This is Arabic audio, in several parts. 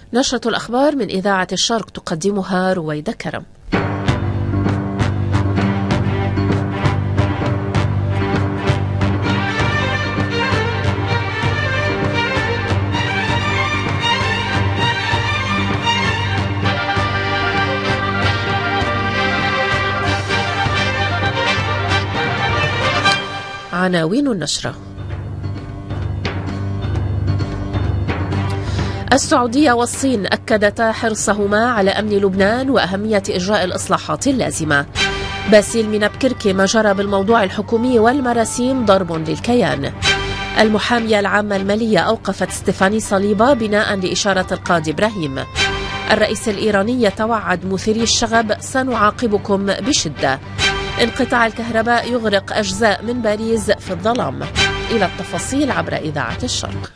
نشرة الأخبار من إذاعة الشرق تقدمها رويدة كرم. عناوين النشرة: السعودية والصين أكدتا حرصهما على أمن لبنان وأهمية إجراء الإصلاحات اللازمة. باسيل من بكركي: ما جرى بالموضوع الحكومي والمراسيم ضرب للكيان. المحامية العامة المالية أوقفت ستيفاني صليبة بناء لإشارة القاضي إبراهيم. الرئيس الإيراني يتوعد مثيري الشغب: سنعاقبكم بشدة. انقطاع الكهرباء يغرق أجزاء من باريس في الظلام. إلى التفاصيل عبر إذاعة الشرق.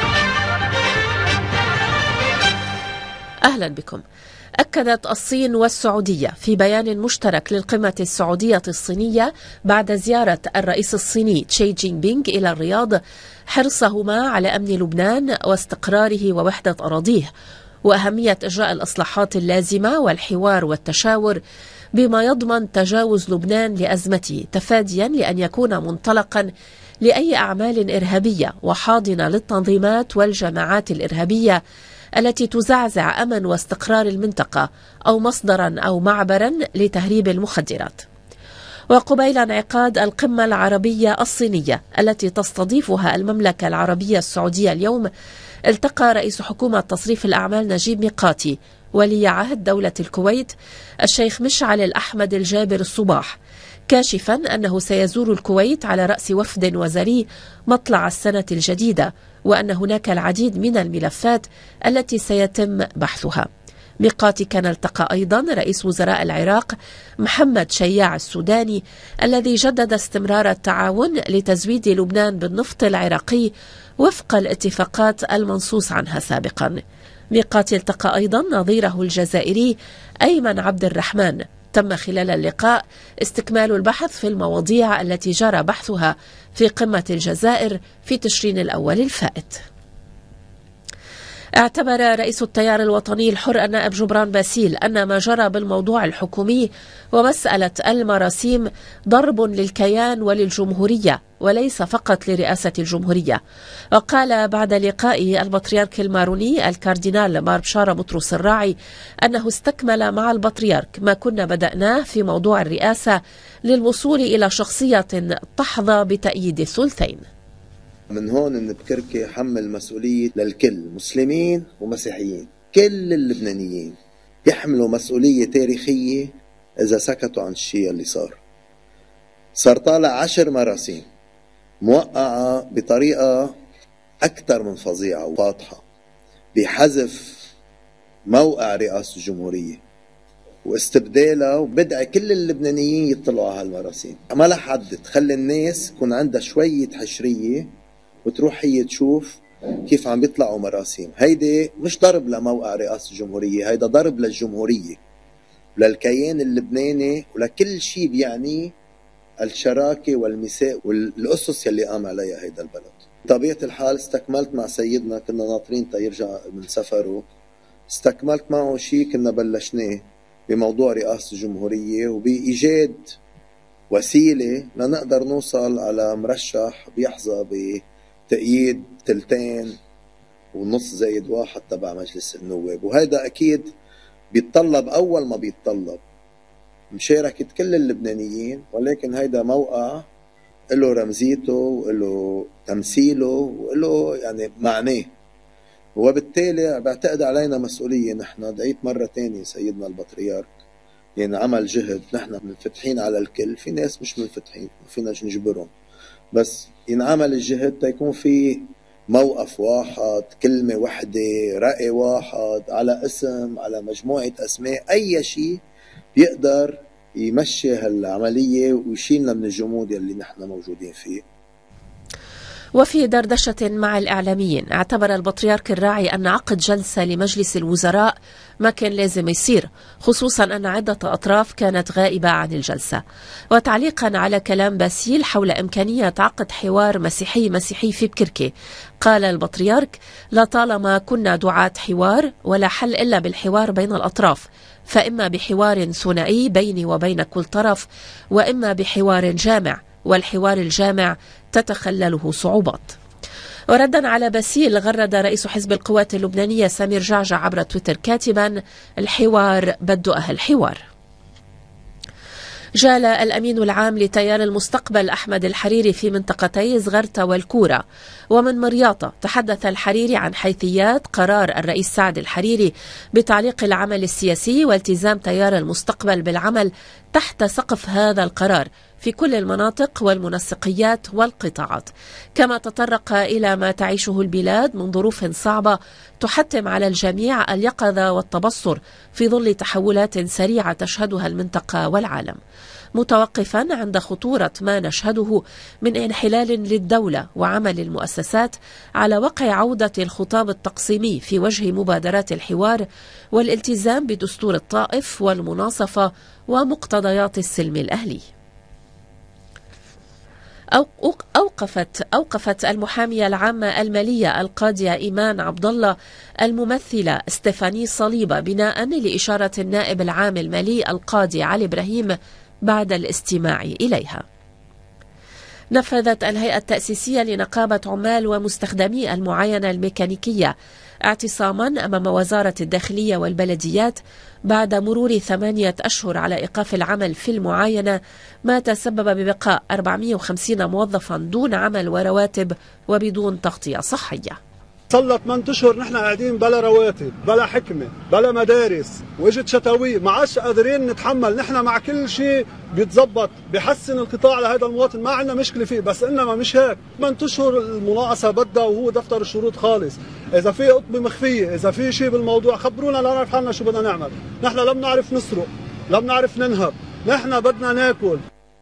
أهلا بكم. أكدت الصين والسعودية في بيان مشترك للقمة السعودية الصينية بعد زيارة الرئيس الصيني تشي جين بينغ إلى الرياض حرصهما على أمن لبنان واستقراره ووحدة أراضيه، وأهمية إجراء الإصلاحات اللازمة والحوار والتشاور بما يضمن تجاوز لبنان لأزمته، تفاديا لأن يكون منطلقا لأي أعمال إرهابية وحاضنة للتنظيمات والجماعات الإرهابية التي تزعزع أمن واستقرار المنطقة أو مصدرا أو معبرا لتهريب المخدرات. وقبيل انعقاد القمة العربية الصينية التي تستضيفها المملكة العربية السعودية اليوم، التقى رئيس حكومة تصريف الأعمال نجيب ميقاتي ولي عهد دولة الكويت الشيخ مشعل الأحمد الجابر الصباح، كاشفا أنه سيزور الكويت على رأس وفد وزاري مطلع السنة الجديدة، وأن هناك العديد من الملفات التي سيتم بحثها. ميقاتي كان التقى أيضا رئيس وزراء العراق محمد شياع السوداني الذي جدد استمرار التعاون لتزويد لبنان بالنفط العراقي وفق الاتفاقات المنصوص عنها سابقا. ميقاتي التقى أيضا نظيره الجزائري أيمن عبد الرحمن. تم خلال اللقاء استكمال البحث في المواضيع التي جرى بحثها في قمة الجزائر في تشرين الأول الفائت. اعتبر رئيس التيار الوطني الحر النائب جبران باسيل أن ما جرى بالموضوع الحكومي ومسألة المراسيم ضرب للكيان وللجمهورية وليس فقط لرئاسة الجمهورية. وقال بعد لقائه البطريرك الماروني الكاردينال مار بشارة بطرس الراعي أنه استكمل مع البطريرك ما كنا بدأناه في موضوع الرئاسة للوصول إلى شخصية تحظى بتأييد الثلثين. من هون ان بكركي حمل مسؤولية للكل، مسلمين ومسيحيين، كل اللبنانيين يحملوا مسؤولية تاريخية إذا سكتوا عن الشيء اللي صار طالع 10 مراسيم موقعة بطريقة أكثر من فظيعة وواضحة بحذف موقع رئاسة الجمهورية واستبدالها، وبدعي كل اللبنانيين يطلعوا على هالمراسيم. ما لحد تخلي الناس يكون عندها شوية حشرية وتروح هي تشوف كيف عم بيطلعوا مراسيم. هيدي مش ضرب لموقع رئاسة الجمهورية، هيدا ضرب للجمهورية، للكيان اللبناني ولكل شيء بيعني الشراكة والمساء والأسس يلي قام عليها هيدا البلد. بطبيعة الحال استكملت مع سيدنا، كنا ناطرين يرجع من سفره، استكملت معه شيء كنا بلشناه بموضوع رئاسة الجمهورية وبإيجاد وسيلة لنقدر نوصل على مرشح بيحظى بتأييد 2.5 زائد 1 تبع مجلس النواب. وهذا أكيد بيتطلب، أول ما بيتطلب مشاركة كل اللبنانيين، ولكن هيدا موقع له رمزيته وله تمثيله وله يعني معناه، وبالتالي بعتقد علينا مسؤولية. نحن دعيت مرة تانية سيدنا البطريرك يعني عمل جهد، نحن منفتحين على الكل، في ناس مش منفتحين ما فيناش نجبرهم، بس ينعمل الجهد تيكون في موقف واحد، كلمة واحدة، رأي واحد، على اسم، على مجموعة أسماء، أي شيء بيقدر يمشي هالعملية ويشيلنا من الجمود اللي نحن موجودين فيه. وفي دردشة مع الإعلاميين، اعتبر البطريرك الراعي أن عقد جلسة لمجلس الوزراء ما كان لازم يصير، خصوصا أن عدة أطراف كانت غائبة عن الجلسة. وتعليقا على كلام باسيل حول إمكانية عقد حوار مسيحي في بكركي، قال البطريرك: لطالما كنا دعاة حوار، ولا حل إلا بالحوار بين الأطراف، فإما بحوار ثنائي بيني وبين كل طرف، وإما بحوار جامع، والحوار الجامع تتخلله صعوبات. وردا على باسيل، غرد رئيس حزب القوات اللبنانية سمير جعجع عبر تويتر كاتبا: الحوار بده أهل حوار. جال الأمين العام لتيار المستقبل أحمد الحريري في منطقتي زغرتا والكورة. ومن مرياطة تحدث الحريري عن حيثيات قرار الرئيس سعد الحريري بتعليق العمل السياسي والتزام تيار المستقبل بالعمل تحت سقف هذا القرار في كل المناطق والمنسقيات والقطاعات، كما تطرق إلى ما تعيشه البلاد من ظروف صعبة تحتم على الجميع اليقظة والتبصر في ظل تحولات سريعة تشهدها المنطقة والعالم، متوقفا عند خطورة ما نشهده من انحلال للدولة وعمل المؤسسات على وقع عودة الخطاب التقسيمي في وجه مبادرات الحوار والالتزام بدستور الطائف والمناصفة ومقتضيات السلم الأهلي. أوقفت المحامية العامة المالية القاضية إيمان عبد الله الممثلة ستيفاني صليبة بناء لإشارة النائب العام المالي القاضي علي إبراهيم بعد الاستماع إليها. نفذت الهيئة التأسيسية لنقابة عمال ومستخدمي المعاينة الميكانيكية اعتصاما أمام وزارة الداخلية والبلديات بعد مرور 8 أشهر على إيقاف العمل في المعاينة، ما تسبب ببقاء 450 موظفا دون عمل ورواتب وبدون تغطية صحية. صار 8 اشهر نحن قاعدين بلا رواتب، بلا حكمه، بلا مدارس، واجت شتاوي، ما عادش قادرين نتحمل. نحن مع كل شيء بيتظبط بيحسن القطاع لهذا المواطن، ما عندنا مشكله فيه، بس انما مش هيك. 8 اشهر المناقصه بدها وهو دفتر الشروط خالص. اذا في قطبه مخفيه، اذا في شيء بالموضوع خبرونا لا نعرف حالنا شو بدنا نعمل. نحن لا بنعرف نسرق، لا بنعرف ننهب، نحن بدنا ناكل.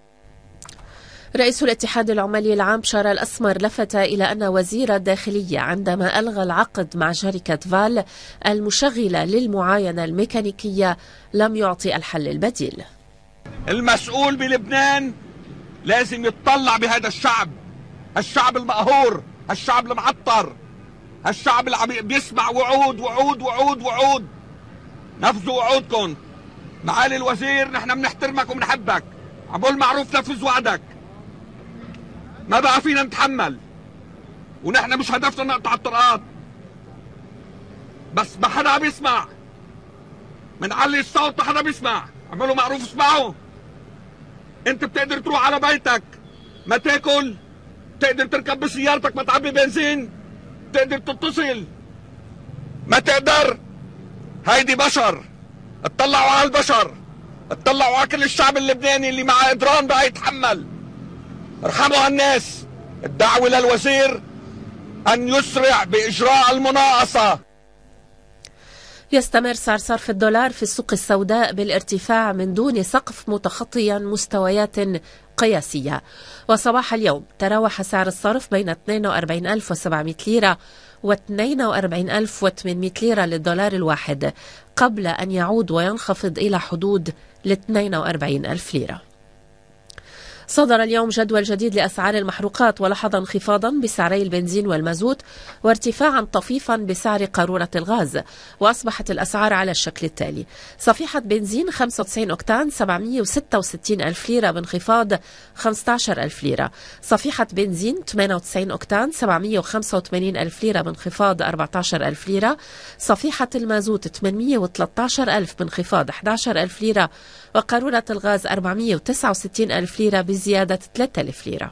رئيس الاتحاد العمالي العام بشار الأسمر لفت إلى أن وزير الداخلية عندما ألغى العقد مع شركة فال المشغلة للمعاينة الميكانيكية لم يعطي الحل البديل. المسؤول بلبنان لازم يتطلع بهذا الشعب المقهور، الشعب المعطر، الشعب اللي عم بيسمع وعود وعود وعود وعود. نفذوا وعودكم. معالي الوزير، نحن بنحترمك وبنحبك، عمول معروف نفذ وعدك. ما بقى فينا نتحمل، ونحن مش هدفنا نقطع الطرقات، بس ما حدا بيسمع. منعلي الصوت، ما حدا بيسمع. عملوا معروف اسمعوا. انت بتقدر تروح على بيتك ما تاكل، بتقدر تركب بسيارتك ما تعبي بنزين، بتقدر تتصل، ما تقدر. هيدي بشر، اطلعوا على البشر، اطلعوا على كل الشعب اللبناني اللي مع قدران بقى يتحمل. ارحموا هالناس. الدعوة للوزير أن يسرع بإجراء المناقصة. يستمر سعر صرف الدولار في السوق السوداء بالارتفاع من دون سقف، متخطيا مستويات قياسية. وصباح اليوم تراوح سعر الصرف بين 42,700 ليرة و 42,800 ليرة للدولار الواحد، قبل أن يعود وينخفض إلى حدود 42,000 ليرة. صدر اليوم جدول جديد لأسعار المحروقات، ولاحظ انخفاضا بسعري البنزين والمازوت وارتفاعا طفيفا بسعر قارورة الغاز، وأصبحت الأسعار على الشكل التالي: صفيحة بنزين 95 أوكتان 766 ألف ليرة بانخفاض 15 ألف ليرة، صفيحة بنزين 98 أوكتان 785 ألف ليرة بانخفاض 14 ألف ليرة، صفيحة المازوت 813 ألف بانخفاض 11 ألف ليرة، وقارورة الغاز 469 ألف ليرة بزيادة 3000 ليرة.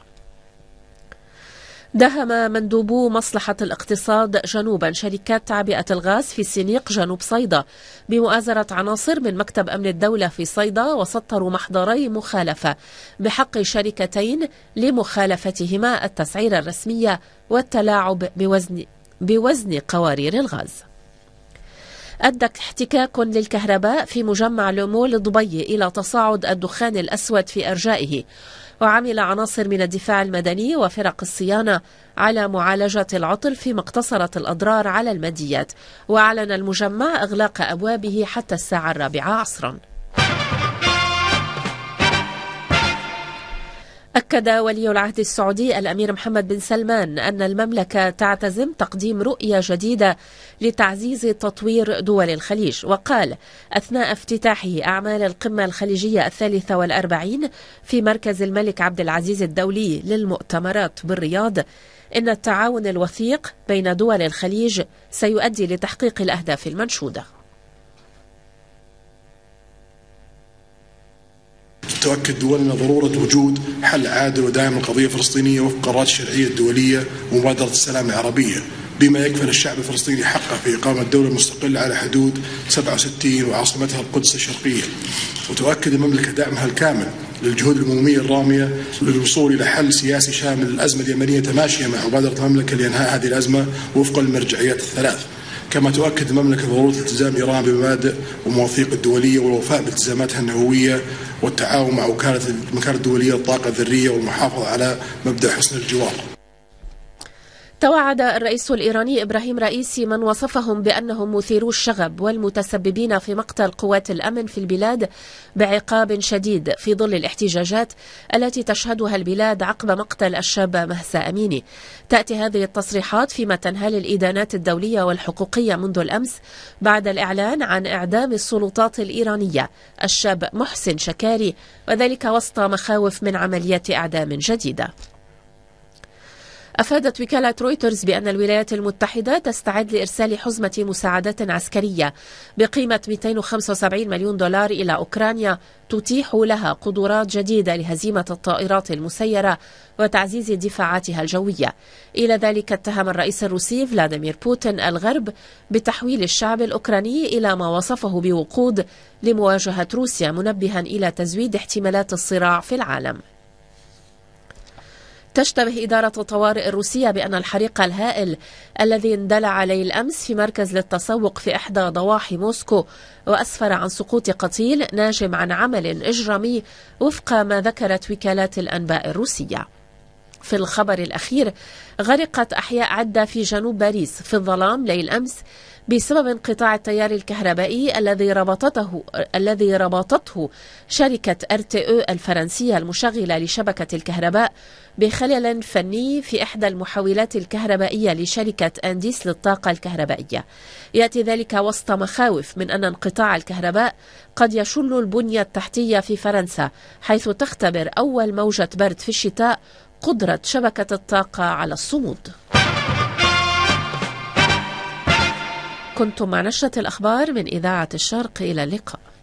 دهم مندوبو مصلحة الاقتصاد جنوبا شركات تعبئة الغاز في سينيق جنوب صيدا بمؤازرة عناصر من مكتب أمن الدولة في صيدا، وسطروا محضري مخالفة بحق شركتين لمخالفتهما التسعير الرسمية والتلاعب بوزن قوارير الغاز. أدى احتكاك للكهرباء في مجمع لومول دبي إلى تصاعد الدخان الأسود في أرجائه، وعمل عناصر من الدفاع المدني وفرق الصيانة على معالجة العطل فيما اقتصرت الأضرار على الماديات، وأعلن المجمع إغلاق أبوابه حتى الساعة 4 عصرا. أكد ولي العهد السعودي الأمير محمد بن سلمان أن المملكة تعتزم تقديم رؤية جديدة لتعزيز تطوير دول الخليج، وقال أثناء افتتاحه أعمال القمة الخليجية 43 في مركز الملك عبد العزيز الدولي للمؤتمرات بالرياض إن التعاون الوثيق بين دول الخليج سيؤدي لتحقيق الأهداف المنشودة. تؤكد دولنا ضرورة وجود حل عادل ودائم للقضية الفلسطينية وفق قرارات الشرعية الدولية ومبادرة السلام العربية، بما يكفل الشعب الفلسطيني حقه في إقامة دولة مستقلة على حدود 67 وعاصمتها القدس الشرقية. وتؤكد المملكة دعمها الكامل للجهود الأممية الرامية للوصول إلى حل سياسي شامل للأزمة اليمنية تماشيا مع مبادرة المملكة لإنهاء هذه الأزمة وفقا للمرجعيات الثلاث. كما تؤكد المملكة ضرورة التزام إيران بمبادئ ومواثيق الدولية والوفاء بالتزاماتها النووية والتعاون مع وكالة الدولية للطاقة الذرية والمحافظة على مبدأ حسن الجوار. توعد الرئيس الإيراني إبراهيم رئيسي من وصفهم بأنهم مثيرو الشغب والمتسببين في مقتل قوات الأمن في البلاد بعقاب شديد في ظل الاحتجاجات التي تشهدها البلاد عقب مقتل الشاب مهسا أميني. تأتي هذه التصريحات فيما تنهال الإدانات الدولية والحقوقية منذ الأمس بعد الإعلان عن إعدام السلطات الإيرانية الشاب محسن شكاري، وذلك وسط مخاوف من عمليات إعدام جديدة. أفادت وكالة رويترز بأن الولايات المتحدة تستعد لإرسال حزمة مساعدات عسكرية بقيمة 275 مليون دولار إلى أوكرانيا تتيح لها قدرات جديدة لهزيمة الطائرات المسيرة وتعزيز دفاعاتها الجوية. إلى ذلك اتهم الرئيس الروسي فلاديمير بوتين الغرب بتحويل الشعب الأوكراني إلى ما وصفه بوقود لمواجهة روسيا، منبها إلى تزويد احتمالات الصراع في العالم. تشتبه إدارة الطوارئ الروسية بأن الحريق الهائل الذي اندلع ليل الأمس في مركز للتسوق في إحدى ضواحي موسكو وأسفر عن سقوط قتيل ناجم عن عمل إجرامي وفق ما ذكرت وكالات الأنباء الروسية. في الخبر الأخير، غرقت أحياء عدة في جنوب باريس في الظلام ليل أمس بسبب انقطاع التيار الكهربائي الذي ربطته شركة RTE الفرنسية المشغلة لشبكة الكهرباء بخلل فني في إحدى المحولات الكهربائية لشركة أنديس للطاقة الكهربائية. يأتي ذلك وسط مخاوف من أن انقطاع الكهرباء قد يشل البنية التحتية في فرنسا، حيث تختبر أول موجة برد في الشتاء قدرة شبكة الطاقة على الصمود. كنتم مع نشرة الأخبار من إذاعة الشرق، إلى اللقاء.